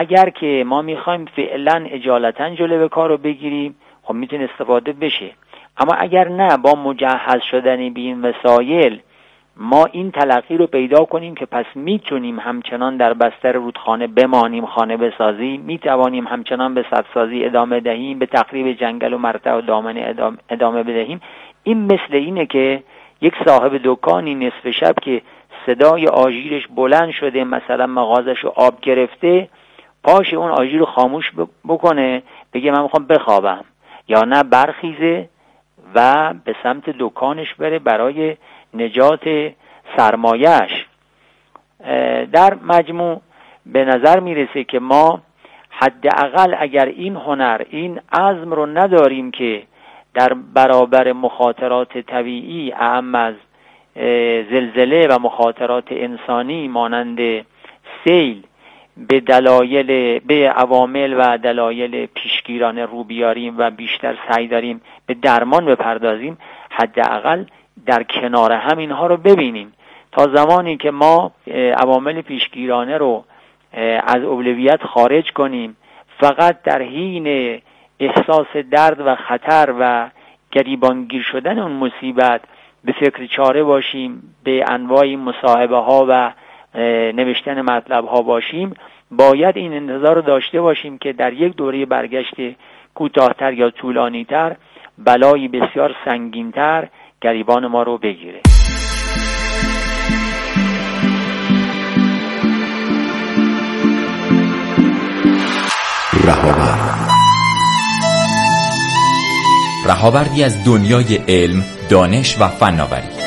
اگر که ما میخوایم فعلا اجالتا جلوی کار رو بگیریم، خب میتونه استفاده بشه. اما اگر نه، با مجهز شدن به این وسایل ما این تلقی رو پیدا کنیم که پس میتونیم همچنان در بستر رودخانه بمانیم، خانه بسازیم، میتوانیم همچنان به سدسازی ادامه دهیم، به تخریب جنگل و مرتع و دامن ادامه بدهیم. این مثل اینه که یک صاحب دکانی نصف شب که صدای آژیرش بلند شده، مثلا مغازش رو آب گرفته، پاش اون آژیر رو خاموش بکنه، بگه من میخوام بخوابم، یا نه برخیزه و به سمت دکانش بره برای نجات سرمایه‌اش. در مجموع به نظر میرسه که ما حداقل اگر این هنر، این عزم رو نداریم که در برابر مخاطرات طبیعی اعم از زلزله و مخاطرات انسانی مانند سیل به عوامل و دلایل پیشگیرانه رو بیاریم و بیشتر سعی داریم به درمان بپردازیم، حداقل در کنار هم اینها رو ببینیم. تا زمانی که ما عوامل پیشگیرانه رو از اولویت خارج کنیم، فقط در حین احساس درد و خطر و گریبانگیر شدن اون مصیبت به فکر چاره باشیم، به انواع مصاحبه ها و نوشتن مطلب ها باشیم، باید این انتظار رو داشته باشیم که در یک دوره برگشت کوتاه‌تر یا طولانی‌تر بلایی بسیار سنگین‌تر گریبان ما رو بگیره. رهاوردی از دنیای علم، دانش و فناوری.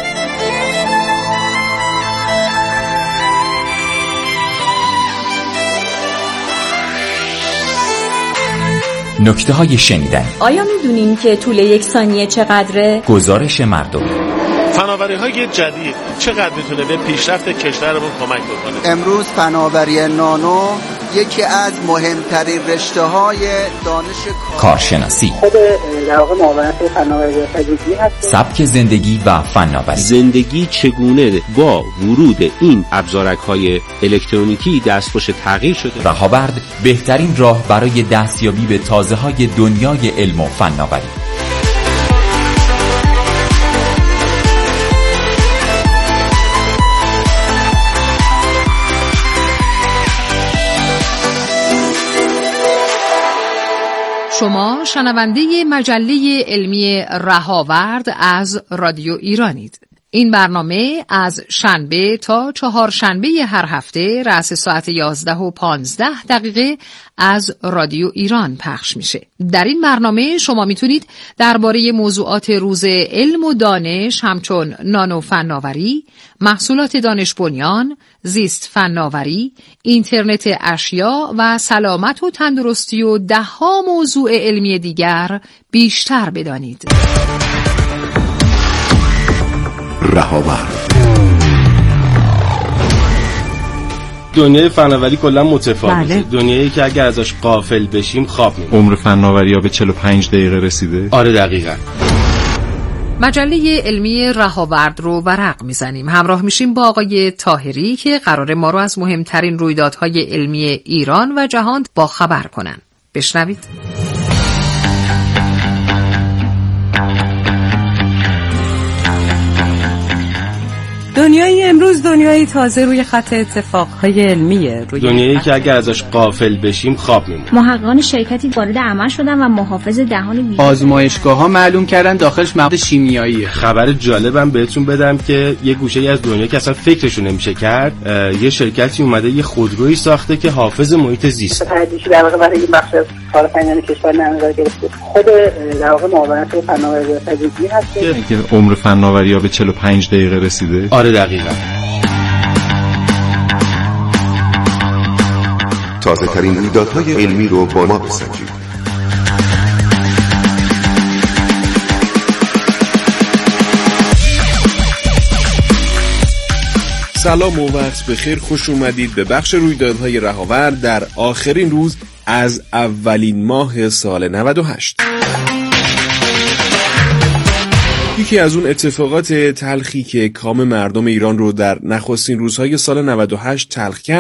نکته‌های شنیدنی. آیا می‌دونین که طول یک ثانیه چقدره؟ گزارش مردم. فناوری‌های جدید چقدر میتونه به پیشرفت کشورمون کمک بکنه؟ امروز فناوری نانو یکی از مهمترین رشته‌های دانش کارشناسی. خود در واقع معاونت فناوری پزشکی هست. سبک زندگی و فناوری. زندگی چگونه با ورود این ابزارک‌های الکترونیکی دستخوش تغییر شده. رهاورد بهترین راه برای دستیابی به تازه‌های دنیای علم و فناوری. شما شنونده مجله علمی رهاورد از رادیو ایرانید. این برنامه از شنبه تا چهارشنبه هر هفته رأس ساعت 11:15 از رادیو ایران پخش میشه. در این برنامه شما میتونید درباره موضوعات روز علم و دانش همچون نانو فناوری، محصولات دانش بنیان، زیست فناوری، اینترنت اشیا و سلامت و تندرستی و ده‌ها موضوع علمی دیگر بیشتر بدانید. رهاورد. دنیای فناوری کلا متفاوته. دنیایی که اگر ازش غافل بشیم خواب می‌بینیم. عمر فناوری‌ها به 45 دقیقه رسیده. آره دقیقاً. مجله علمی رهاورد رو ورق میزنیم. همراه میشیم با آقای طاهری که قراره ما رو از مهمترین رویدادهای علمی ایران و جهان با خبر کنن. بشنوید. دنیای امروز دنیای تازه روی خط اتفاقهای علمیه. دنیایی که اگر ازش غافل بشیم خواب میمونیم. محققان شرکتی وارد عمل شدن و محافظ دهان ویژه آزمایشگاه‌ها معلوم کردن داخلش مواد شیمیاییه. خبر جالبم بهتون بدم که یه گوشه‌ای از دنیا که اصلا فکرشو نمیشه کرد، یه شرکتی اومده یه خودرویی ساخته که حافظ محیط زیست. تحقیقی در واقع برای این بخش از کارآفرینان کشور نظر گرفته. خود در واقع معاونت فناوری پزشکی هست که عمر فناوری‌ها به 45 دقیقه رسیده. آره دقیقاً. تازه ترین رویدادهای علمی رو با ما بسنجید. سلام و وقت بخیر، خوش اومدید به بخش رویدادهای رهاورد در آخرین روز از اولین ماه سال 98. یکی از اون اتفاقات تلخی که کام مردم ایران رو در نخستین روزهای سال 98 تلخ کرد،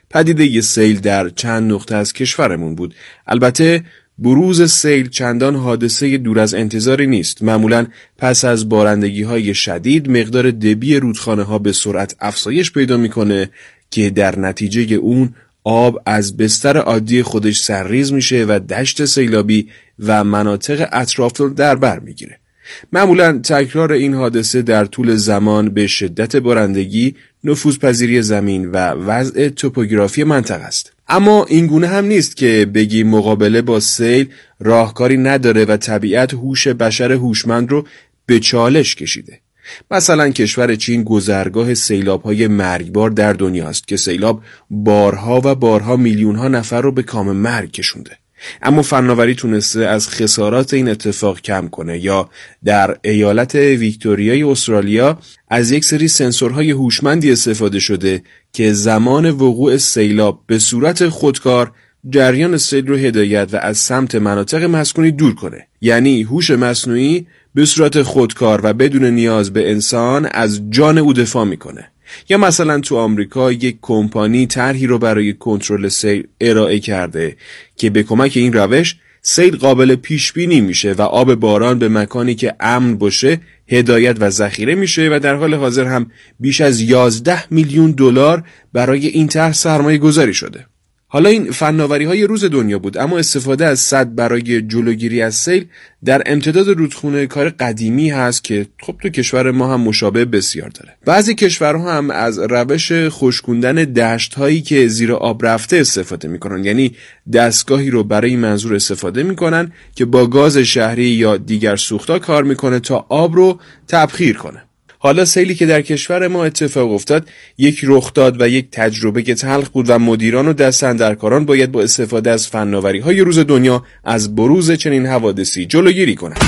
پدیده سیل در چند نقطه از کشورمون بود. البته بروز سیل چندان حادثه دور از انتظاری نیست. معمولاً پس از بارندگی‌های شدید مقدار دبی رودخانه‌ها به سرعت افزایش پیدا می‌کنه که در نتیجه اون آب از بستر عادی خودش سرریز میشه و دشت سیلابی و مناطق اطراف رو در بر میگیره. معمولاً تکرار این حادثه در طول زمان به شدت بارندگی، نفوذپذیری زمین و وضع توپوگرافی منطقه است. اما این گونه هم نیست که بگی مقابله با سیل راهکاری نداره و طبیعت هوش بشر هوشمند رو به چالش کشیده. مثلا کشور چین گذرگاه سیلاب‌های مرگبار در دنیاست که سیلاب بارها و بارها میلیون‌ها نفر رو به کام مرگ کشونده. اما فناوری تونسته از خسارات این اتفاق کم کنه. یا در ایالت ویکتوریای استرالیا از یک سری سنسورهای هوشمندی استفاده شده که زمان وقوع سیلاب به صورت خودکار جریان سیل رو هدایت و از سمت مناطق مسکونی دور کنه. یعنی هوش مصنوعی به صورت خودکار و بدون نیاز به انسان از جان او دفاع میکنه. یا مثلا تو آمریکا یک کمپانی طرحی رو برای کنترل سیل ارائه کرده که به کمک این روش سیل قابل پیش بینی میشه و آب باران به مکانی که امن باشه هدایت و ذخیره میشه و در حال حاضر هم بیش از 11 میلیون دلار برای این طرح سرمایه گذاری شده. حالا این فناوری‌های روز دنیا بود، اما استفاده از سد برای جلوگیری از سیل در امتداد رودخونه کار قدیمی هست که خب تو کشور ما هم مشابه بسیار داره. بعضی کشورها هم از روش خشکوندن دشت‌هایی که زیر آب رفته استفاده می‌کنن، یعنی دستگاهی رو برای این منظور استفاده می‌کنن که با گاز شهری یا دیگر سوختار کار می‌کنه تا آب رو تبخیر کنه. حالا سیلی که در کشور ما اتفاق افتاد یک رخداد و یک تجربه که تلخ بود و مدیران و دستاندرکاران باید با استفاده از فناوری‌های روز دنیا از بروز چنین حوادثی جلوگیری کنند.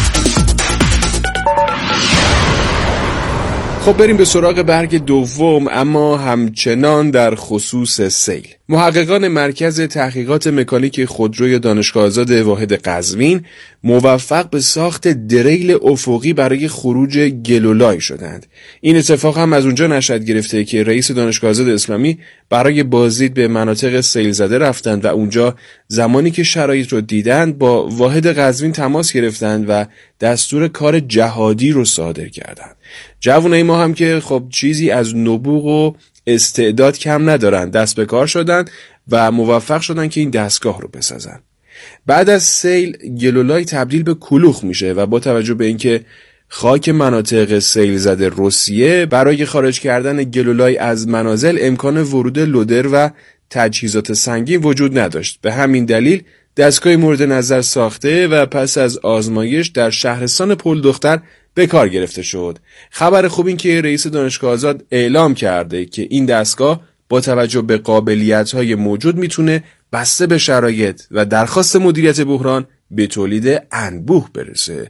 خب بریم به سراغ برگ دوم، اما همچنان در خصوص سیل. محققان مرکز تحقیقات مکانیک خودروی دانشگاه آزاد واحد قزوین موفق به ساخت دریل افقی برای خروج گلولای شدند. این اتفاق هم از اونجا نشأت گرفته که رئیس دانشگاه آزاد اسلامی برای بازدید به مناطق سیل زده رفتند و اونجا زمانی که شرایط رو دیدند با واحد قزوین تماس گرفتند و دستور کار جهادی رو صادر کردند. جوانای ما هم که خب چیزی از نبوغ و استعداد کم ندارن، دست به کار شدن و موفق شدن که این دستگاه رو بسازن. بعد از سیل گلولای تبدیل به کلوخ میشه و با توجه به اینکه خاک مناطق سیل زده روسیه برای خارج کردن گلولای از منازل امکان ورود لودر و تجهیزات سنگین وجود نداشت. به همین دلیل دستگاه مورد نظر ساخته و پس از آزمایش در شهرستان پل دختر به کار گرفته شد. خبر خوب این که رئیس دانشگاه آزاد اعلام کرده که این دستگاه با توجه به قابلیت‌های موجود میتونه بسته به شرایط و درخواست مدیریت بحران به تولید انبوه برسه.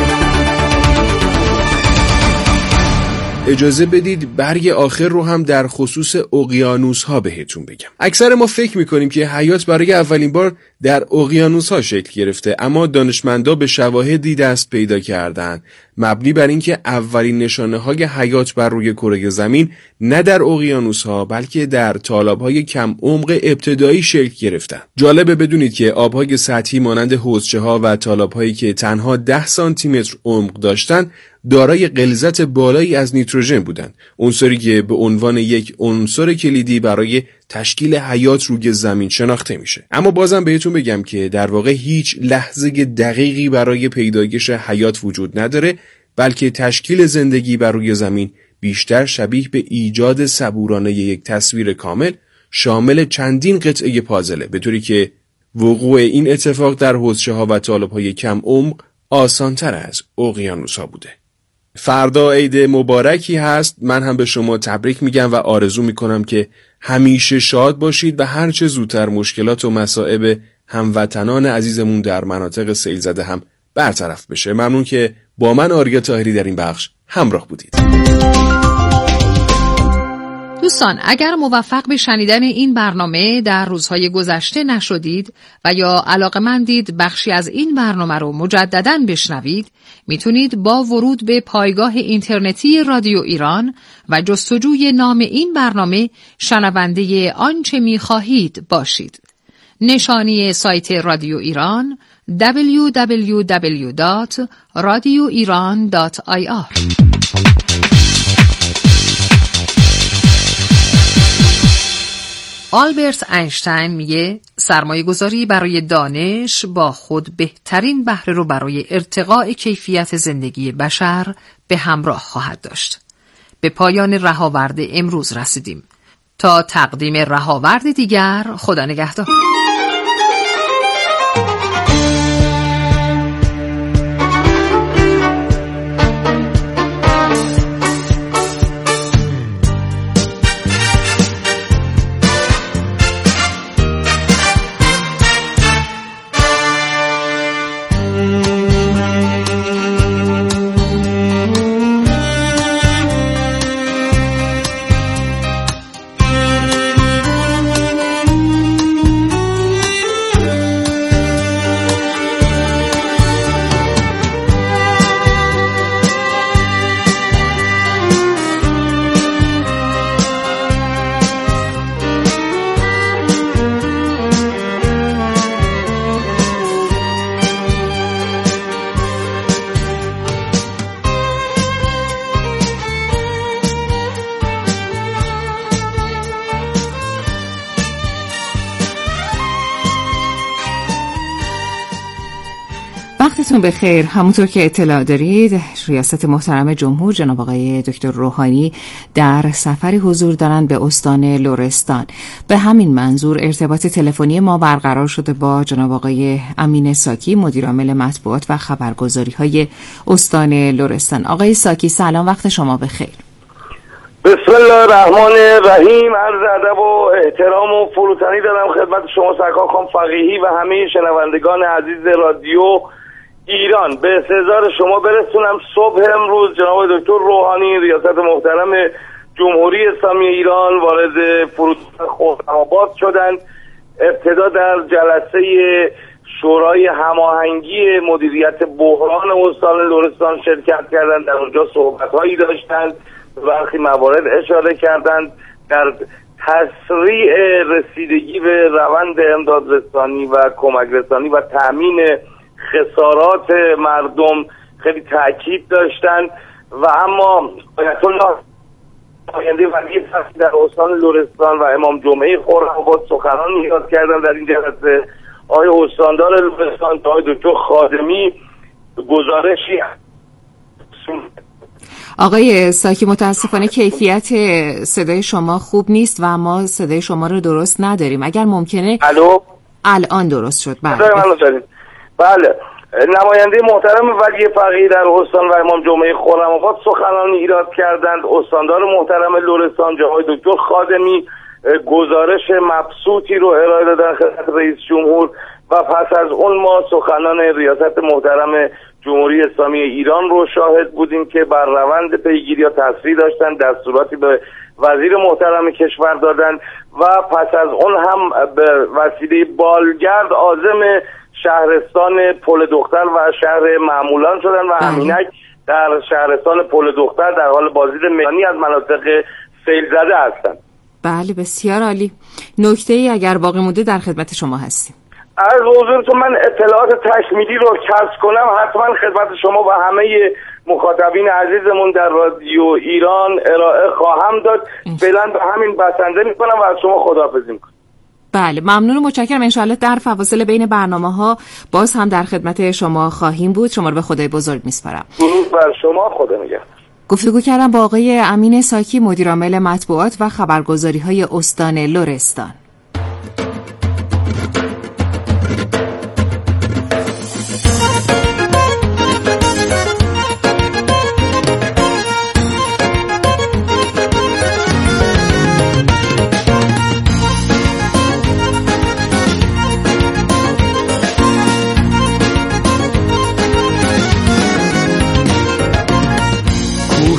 اجازه بدید برگ آخر رو هم در خصوص اقیانوس ها بهتون بگم. اکثر ما فکر میکنیم که حیات برای اولین بار در اقیانوس ها شکل گرفته، اما دانشمندا به شواهدی دست پیدا کردن مبنی بر اینکه اولین نشانه های حیات بر روی کره زمین نه در اقیانوس ها بلکه در تالاب های کم عمق ابتدایی شکل گرفتن. جالبه بدونید که آبهای سطحی مانند حوضچه ها و تالاب هایی که تنها 10 سانتی متر عمق داشتن دارای غلظت بالایی از نیتروژن بودند، عنصری که به عنوان یک عنصر کلیدی برای تشکیل حیات روی زمین شناخته میشه. اما بازم بهتون بگم که در واقع هیچ لحظه دقیقی برای پیدایش حیات وجود نداره، بلکه تشکیل زندگی بر روی زمین بیشتر شبیه به ایجاد صبورانه یک تصویر کامل شامل چندین قطعه پازله، به طوری که وقوع این اتفاق در حوضچه ها و تالاب های کم عمق آسان‌تر از اقیانوس ها بوده. فردا عید مبارکی هست. من هم به شما تبریک میگم و آرزو میکنم که همیشه شاد باشید و هرچه زودتر مشکلات و مصائب هموطنان عزیزمون در مناطق سیل زده هم برطرف بشه. ممنون که با من آریا طاهری در این بخش همراه بودید. دوستان، اگر موفق به شنیدن این برنامه در روزهای گذشته نشدید و یا علاقه‌مندید بخشی از این برنامه رو مجدداً بشنوید، میتونید با ورود به پایگاه اینترنتی رادیو ایران و جستجوی نام این برنامه شنونده آنچه میخواهید باشید. نشانی سایت رادیو ایران www.radioiran.ir. آلبرت اینشتین میگه سرمایه گذاری برای دانش با خود بهترین بهره رو برای ارتقاء کیفیت زندگی بشر به همراه خواهد داشت. به پایان رهاورد امروز رسیدیم. تا تقدیم رهاورد دیگر، خدا نگهدار. وقتتون بخیر. همونطور که اطلاع دارید، ریاست محترم جمهور جناب آقای دکتر روحانی در سفری حضور دارند به استان لرستان. به همین منظور ارتباط تلفنی ما برقرار شده با جناب آقای امین ساکی، مدیرعامل مطبوعات و خبرگزاری‌های استان لرستان. آقای ساکی سلام، وقت شما بخیر. بسم الله الرحمن الرحیم. عرض ادب و احترام و فروتنی دارم خدمت شما سرکار خانم فقیهی و همه شنوندگان عزیز رادیو ایران. به استحضار شما برسونم صبح امروز جناب دکتر روحانی ریاست محترم جمهوری اسلامی ایران وارد فرودگاه خرم‌آباد شدند. ابتدا در جلسه شورای هماهنگی مدیریت بحران استان لرستان شرکت کردند. در اونجا صحبت‌هایی داشتند، برخی موارد اشاره کردند در تسریع رسیدگی به روند امدادرسانی و کمک رسانی و تأمین خسارات مردم خیلی تاکید داشتند. و اما آیت الله آینده ولی فصل در استان لرستان و امام جمعه خرم‌آباد سخنان ایراد کردند در این جلسه. آقای استاندار لرستان آقای دکتر خادمی گزارشی آقای ساکی متاسفانه کیفیت صدای شما خوب نیست و ما صدای شما رو درست نداریم. اگر ممکنه الان درست شد. بله. نماینده محترم ولی فقیه در استان و امام جمعه خرم‌آباد سخنانی ایراد کردند. استاندار محترم لرستان جناب دکتر خادمی گزارش مبسوطی رو ارائه دادن خدمت رئیس جمهور و پس از اون ما سخنان ریاست محترم جمهوری اسلامی ایران رو شاهد بودیم که بر روند پیگیری تصریح داشتن، دستوراتی به وزیر محترم کشور دادن و پس از اون هم به وسیله بالگرد عازم شهرستان پل دختر و شهر معمولان شدن و همینک در شهرستان پل دختر در حال بازدید میدانی از مناطق سیل زده هستند. بله بسیار عالی. نکته‌ای اگر باقی مونده در خدمت شما هستیم. از حضورتون من اطلاعات تکمیلی رو کسب کنم حتما خدمت شما و همه مخاطبین عزیزمون در رادیو ایران ارائه خواهم داد. فعلا به همین بسنده میکنم و از شما خداحافظی میکنم. بله ممنون و متشکرم. انشاءالله در فواصل بین برنامه‌ها باز هم در خدمت شما خواهیم بود. شما رو به خدای بزرگ میسپارم. درود بر شما. خدا نگهدار. گفتگو کردم با آقای امین ساکی مدیرعامل مطبوعات و خبرگزاری‌های استان لرستان.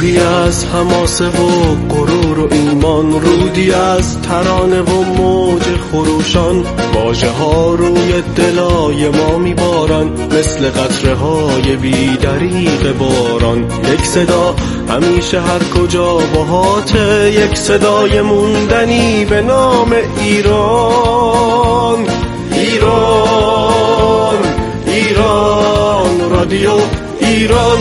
کوهی از حماسه و غرور و ایمان، رودی از ترانه و موج خروشان، واژه ها روی دلای ما میبارن مثل قطره های بی دریغ باران. یک صدا همیشه هر کجا باهاته، یک صدای موندنی به نام ایران. ایران ایران رادیو ایران.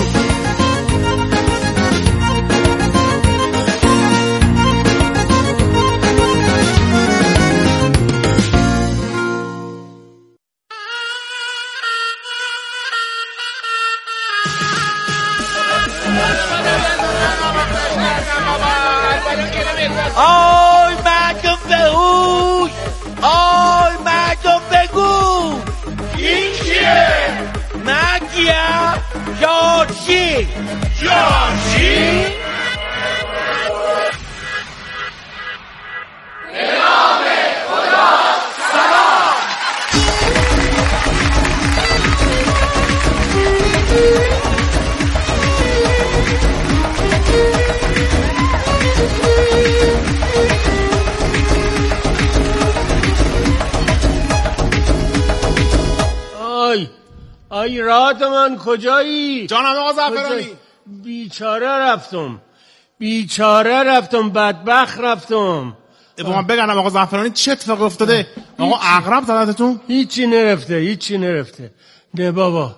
آی مردم بهوش، آی مردم بگو این چیه؟ مگیه جارچی جارچی؟ به نام خدا سلام. آی رات من کجایی؟ جانم آقا زعفرانی. بیچاره رفتم بدبخت رفتم. با من بگم آقا زعفرانی چه اتفاقی افتاده؟ آقا عقرب زدتتون؟ هیچی نرفته. نه بابا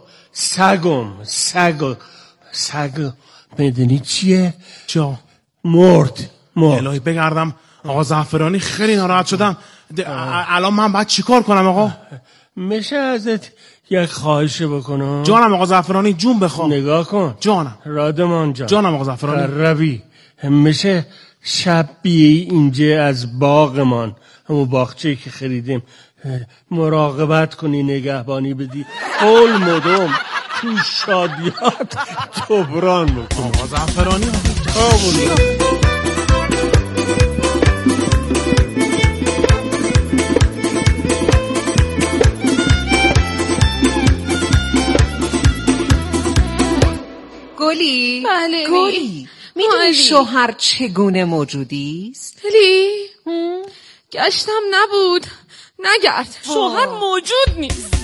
سگ بدونی چیه؟ جا مرد. الهی بگردم آقا زعفرانی، خیلی ناراحت شدم. الان من باید چیکار کنم آقا؟ میشه ازت یک خواهشه بکنم؟ جانم آقا زعفرانی، جون بخوام. نگاه کن جانم رادمان جان. جانم آقا زعفرانی. روی میشه شب بیایی اینجا از باغمان، همون باغچه‌ای که خریدیم، مراقبت کنی، نگهبانی بدی، قول مدام تو شادیات جبران بکنی. آقا زعفرانی گلی؟ بله گلی، میدونی شوهر چگونه موجودی است؟ گلی گشتم نبود، نگرد، شوهر موجود نیست.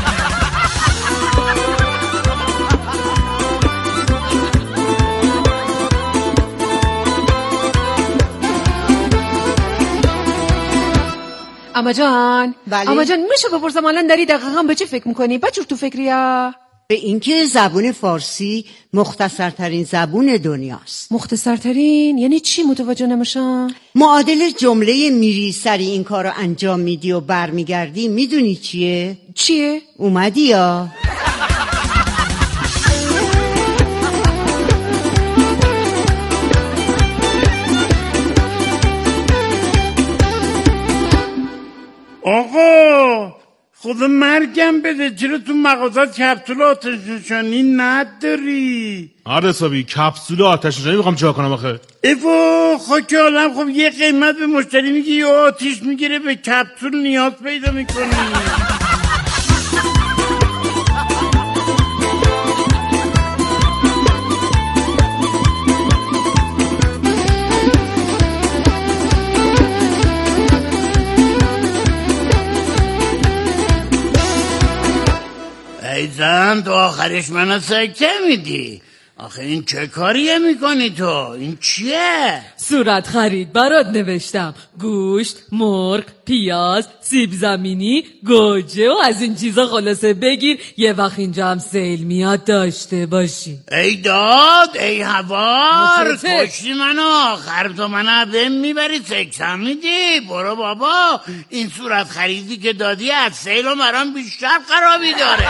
اما جان، بله؟ اما جان میشه بپرسم الان داری دقیقا به چه فکر میکنی؟ بچور تو فکریه؟ به اینکه زبون فارسی مختصرترین زبون دنیاست. مختصرترین یعنی چی؟ متوجه نمیشم. معادل جمله میری سری این کارو انجام میدی و برمیگردی، میدونی چیه؟ چیه؟ اومدی یا؟ آقا خدا مرگم بده، چرا تو مغازات کپسول آتش نشانی نداری؟ حسابی کپسول آتش نشانی میخوام چیکار کنم آخه؟ ایوا خاک عالم، خب یه قیمت به مشتری میگی یا آتیش میگیره، به کپسول نیاز پیدا میکنی. ایزن تو آخرش منو سکته میدی. آخه این چه کاریه میکنی تو؟ این چیه؟ صورت خرید برات نوشتم، گوشت، مرغ، پیاز، سیب زمینی، گوجه و از این چیزا خلاصه بگیر، یه وقت اینجا هم سیل میاد داشته باشی. ای داد ای هوار، کشتی منو، آخر تو منو بهم میبری سکسم میدی. برو بابا، این صورت خریدی که دادی از سیل و مرام بیشتر خرابی داره.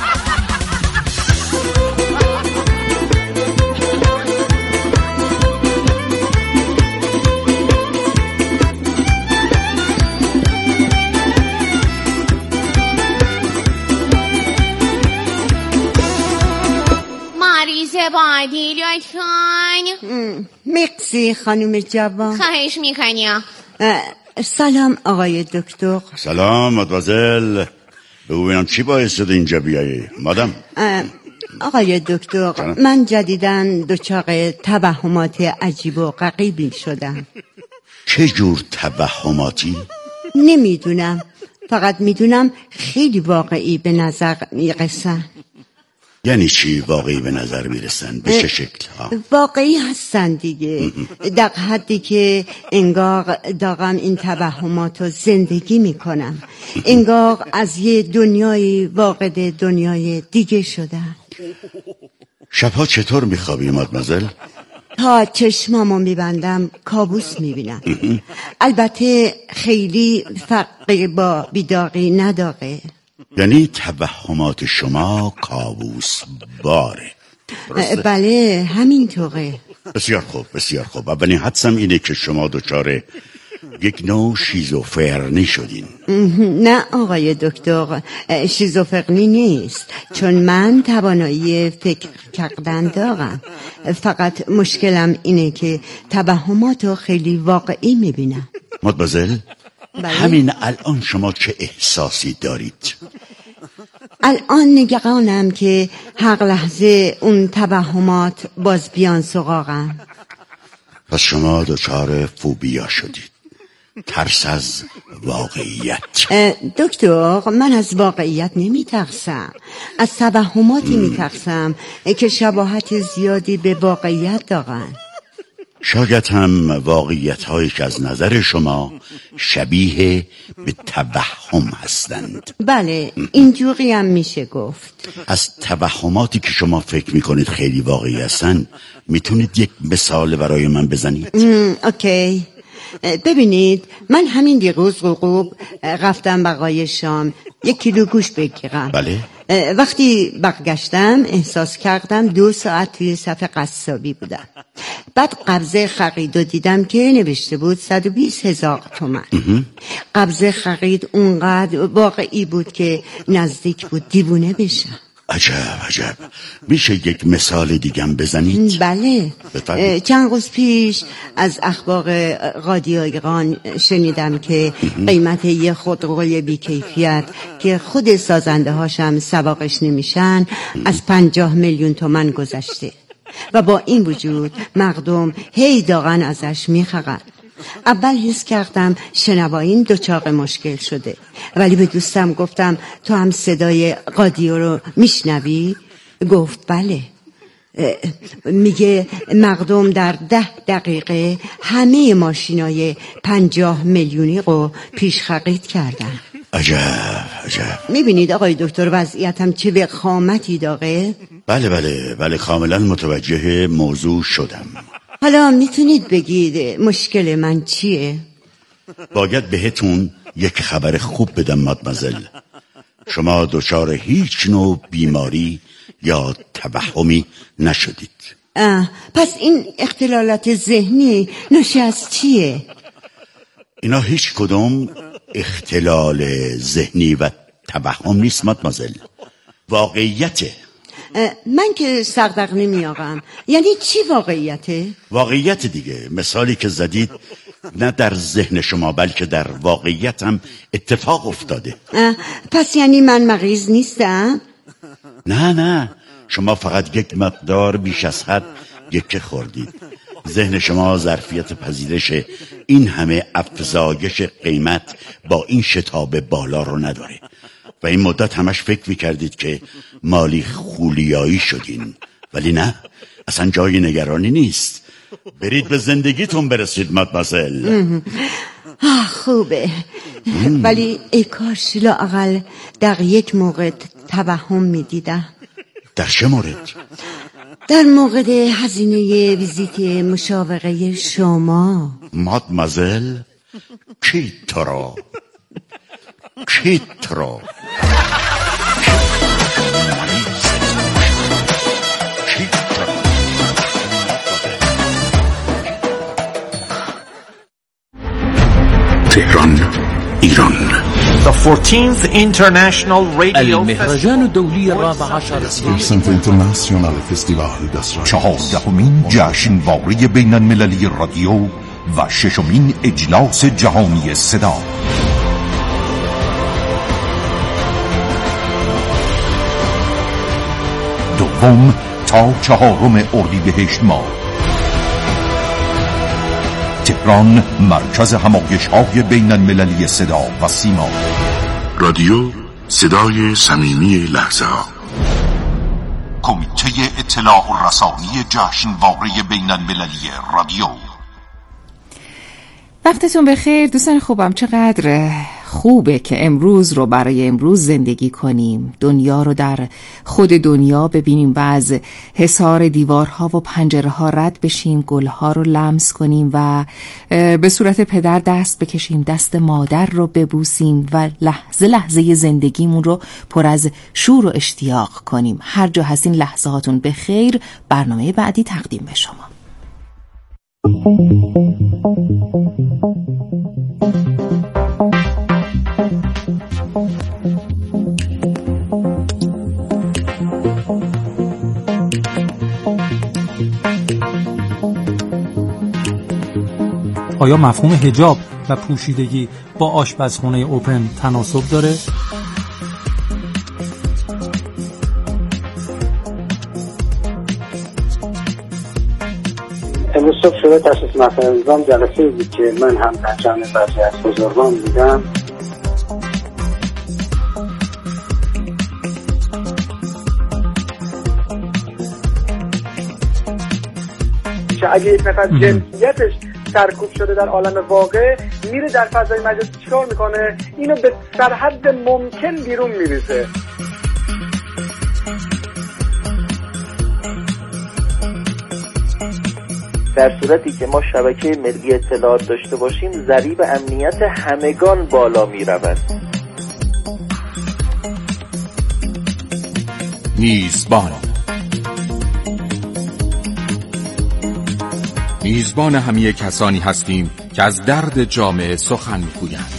بعدی لطفاً. مرسی خانم جوان. خواهش میکنم. سلام آقای دکتر. سلام مدوزل. ببینم چی باعث شده اینجا بیایی مادم؟ آقای دکتر، من جدیداً دچار توهمات عجیب و غریبی شدم. چه جور توهماتی؟ نمیدونم، فقط میدونم خیلی واقعی به نظر میرسن. یعنی چی واقعی به نظر میرسن؟ به چه شکل ها؟ واقعی هستن دیگه، در حدی که انگار دارم این توهمات رو زندگی میکنم، انگار از یه دنیای واقع دنیای دیگه شدم. شبها چطور میخوابی مادمازل؟ تا چشمامو میبندم کابوس میبینم. البته خیلی فرقی با بیداری نداره. یعنی توهمات شما کابوس باره؟ بله همینطوره. بسیار خوب بسیار خوب. اولین حدسم اینه که شما دچار یک نوع شیزوفرنی شدین. نه آقای دکتر، شیزوفرنی نیست، چون من توانایی فکر کردن دارم. فقط مشکلم اینه که توهماتو خیلی واقعی میبینم. مادمازل، همین الان شما چه احساسی دارید؟ الان نگرانم که هر لحظه اون توهمات باز بیان سراغم. پس شما دچار فوبیا شدید، ترس از واقعیت. دکتر، من از واقعیت نمی ترسم، از توهماتی می ترسم که شباهت زیادی به واقعیت دارن. شاید هم واقعیت‌هایی که از نظر شما شبیه به توهم هستند. بله اینجوری هم میشه گفت. از توهماتی که شما فکر میکنید خیلی واقعی هستند میتونید یک مثال برای من بزنید؟ اوکی. ببینید، من همین دیروز غروب رفتم برای شام 1 کیلو گوشت بگیرم. بله. وقتی برگشتم احساس کردم 2 ساعت توی صف قصابی بودم. بعد قبضه خرید و دیدم که نوشته بود 120,000 تومان. قبضه خرید اونقدر واقعی بود که نزدیک بود دیوونه بشم. عجب. میشه یک مثال دیگم بزنید؟ بله. چند روز پیش از اخبار رادیو ایران شنیدم که قیمت یه خودروی بیکیفیت که خود سازنده هاشم سواقش نمیشن از 50 میلیون تومان گذشته و با این وجود مردم هی دارن ازش میخرن. اول حس کردم شنواییم دچار مشکل شده، ولی به دوستم گفتم تو هم صدای رادیو رو میشنوی؟ گفت بله. میگه مردم در 10 دقیقه همه ماشینای 50 میلیونی رو پیش خرید کردن. عجب. میبینید آقای دکتر وضعیتم چه وخامتی داره؟ بله کاملا متوجه موضوع شدم. حالا میتونید بگید مشکل من چیه؟ باید بهتون یک خبر خوب بدم مادمازل. شما دچار هیچ نوع بیماری یا توهمی نشدید. پس این اختلالات ذهنی ناشی از چیه؟ اینا هیچ کدوم اختلال ذهنی و توهم نیست مادمازل، واقعیته. من که سردق نمیارم. یعنی چی واقعیته؟ واقعیت دیگه. مثالی که زدید نه در ذهن شما بلکه در واقعیت هم اتفاق افتاده. پس یعنی من مریض نیستم؟ نه شما فقط یک مقدار بیش از حد یکه خوردید. ذهن شما ظرفیت پذیرش این همه افزایش قیمت با این شتاب بالا رو نداره و این مدت همش فکر میکردید که مالی خولیایی شدین، ولی نه، اصلا جای نگرانی نیست. برید به زندگیتون برسید مادمازل. خوبه. ولی ای کاش لااقل در یک مورد توهم میدیدم. در چه مورد؟ در مورد هزینه ویزیت مشاوره شما. مادمازل کیترو تهران، ایران. The 14th International Radio المهرجان الدولي 14 سنت اینترناسیونال فستیوال دسرا 14مین جشنواره بین المللی رادیو و 6مین اجلاس جهانی صدا. 1 تا 4 اردیبهشت ماه. تهران، مرکز همایش‌های بین المللی صدا و سیما. رادیو صدای صمیمی لحظه‌ها. کمیته اطلاع و رسانی جشنواره بین المللی رادیو. وقتتون بخیر دوستان خوبم. چقدر خوبه که امروز رو برای امروز زندگی کنیم، دنیا رو در خود دنیا ببینیم و از حصار دیوارها و پنجره ها رد بشیم، گلها رو لمس کنیم و به صورت پدر دست بکشیم، دست مادر رو ببوسیم و لحظه لحظه زندگیمون رو پر از شور و اشتیاق کنیم. هر جا هستین لحظه هاتون بخیر. برنامه بعدی تقدیم به شما. آیا مفهوم حجاب و پوشیدگی با آشپزخانه اوپن تناسب داره؟ امروز صبح شده تشخیص مسائل نظام جلسه بود که من هم در جمع بعضی از بزرگان بودم که اگه یک نفر جنسیتش سرکوب شده در عالم واقع میره در فضای مجازی چیکار میکنه؟ اینو به سرحد ممکن بیرون میریزه. در صورتی که ما شبکه ملی اطلاعات داشته باشیم ضریب امنیت همگان بالا میرود. میزبان همه کسانی هستیم که از درد جامعه سخن میگویند.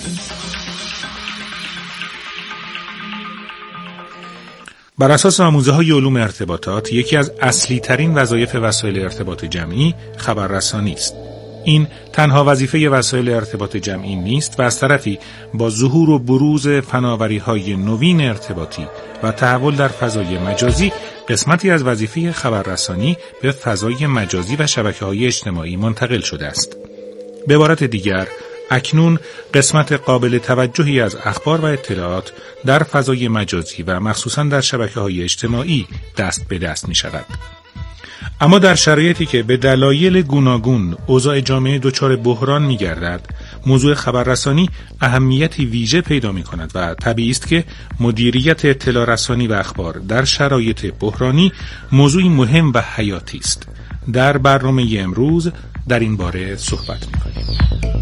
بر اساس آموزه‌های علوم ارتباطات، یکی از اصلی ترین وظایف وسایل ارتباط جمعی خبررسانی است. این تنها وظیفه وسایل ارتباط جمعی نیست و از طرفی با ظهور و بروز فناوری‌های نوین ارتباطی و تحول در فضای مجازی، قسمتی از وظیفه خبررسانی به فضای مجازی و شبکه‌های اجتماعی منتقل شده است. به عبارت دیگر، اکنون قسمت قابل توجهی از اخبار و اطلاعات در فضای مجازی و مخصوصاً در شبکه‌های اجتماعی دست به دست می‌شود. اما در شرایطی که به دلایل گوناگون اوضاع جامعه دچار بحران می‌گردد، موضوع خبررسانی اهمیتی ویژه پیدا می‌کند و طبیعی است که مدیریت اطلاع رسانی و اخبار در شرایط بحرانی موضوعی مهم و حیاتی است. در برنامه امروز در این باره صحبت می‌کنیم.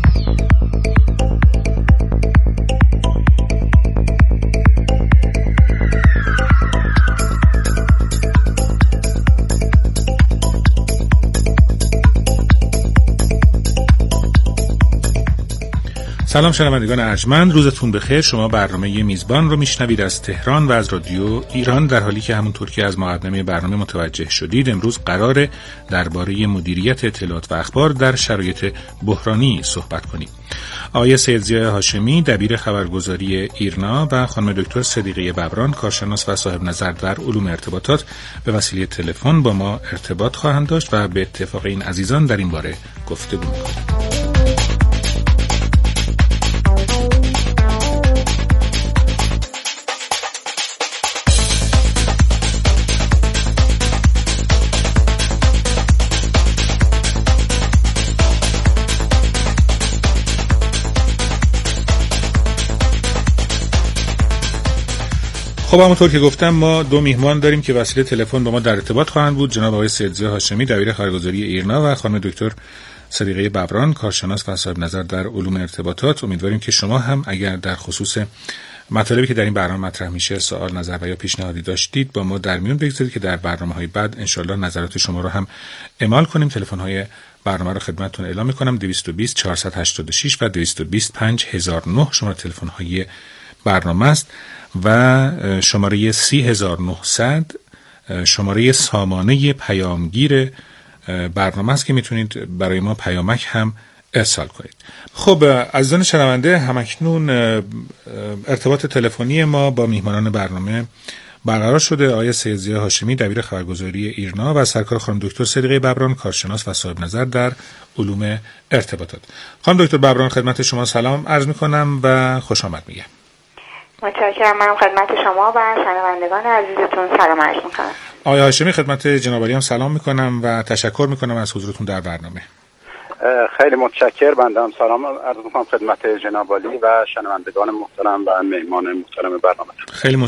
سلام شنوندگان ارجمند، روزتون بخیر. شما برنامه میزبان رو میشنوید از تهران و از رادیو ایران. در حالی که همونطور که از مقدمه برنامه متوجه شدید، امروز قراره درباره مدیریت اطلاعات و اخبار در شرایط بحرانی صحبت کنیم. آقای سیدزیا هاشمی، دبیر خبرگزاری ایرنا و خانم دکتر صدیقه ببران، کارشناس و صاحب نظر در علوم ارتباطات، به وسیله تلفن با ما ارتباط خواهند داشت و به اتفاق این عزیزان در این باره گفتگو می‌کنیم. خب همونطور که گفتم ما دو میهمان داریم که وسیله تلفن با ما در ارتباط خواهند بود. جناب آقای سیدزیا هاشمی، دبیر خبرگزاری ایرنا و خانم دکتر صدیقه ببران، کارشناس و صاحب نظر در علوم ارتباطات. امیدواریم که شما هم اگر در خصوص مطالبی که در این برنامه مطرح میشه سوال، نظر و یا پیشنهادی داشتید با ما در میون بگذارید که در برنامه‌های بعد انشالله نظرات شما رو هم اعمال کنیم. تلفن‌های برنامه رو خدمتتون اعلام می‌کنم: 220 486 و 220 5009 شماره تلفن‌های برنامه است و شماره 30900 شماره سامانه پیامگیر برنامه است که میتونید برای ما پیامک هم ارسال کنید. خب عزیزان شنونده، همکنون ارتباط تلفنی ما با میهمانان برنامه برقرار شده. آقای سید ضیا هاشمی دبیر خبرگزاری ایرنا و سرکار خانم دکتر صدیقه ببران کارشناس و صاحب نظر در علوم ارتباطات. خانم دکتر ببران خدمت شما سلام عرض می‌کنم و خوش آمد میگم. متشکرم. من خدمت شما و شنوندگان عزیزتون سلام عرض می‌کنم. آقای هاشمی خدمت جناب عالی هم سلام می‌کنم و تشکر می‌کنم از حضورتون در برنامه. خیلی متشکر. بنده هم سلام عرض می‌کنم خدمت جناب عالی و شنوندگان محترم و مهمان محترم برنامه. خیلی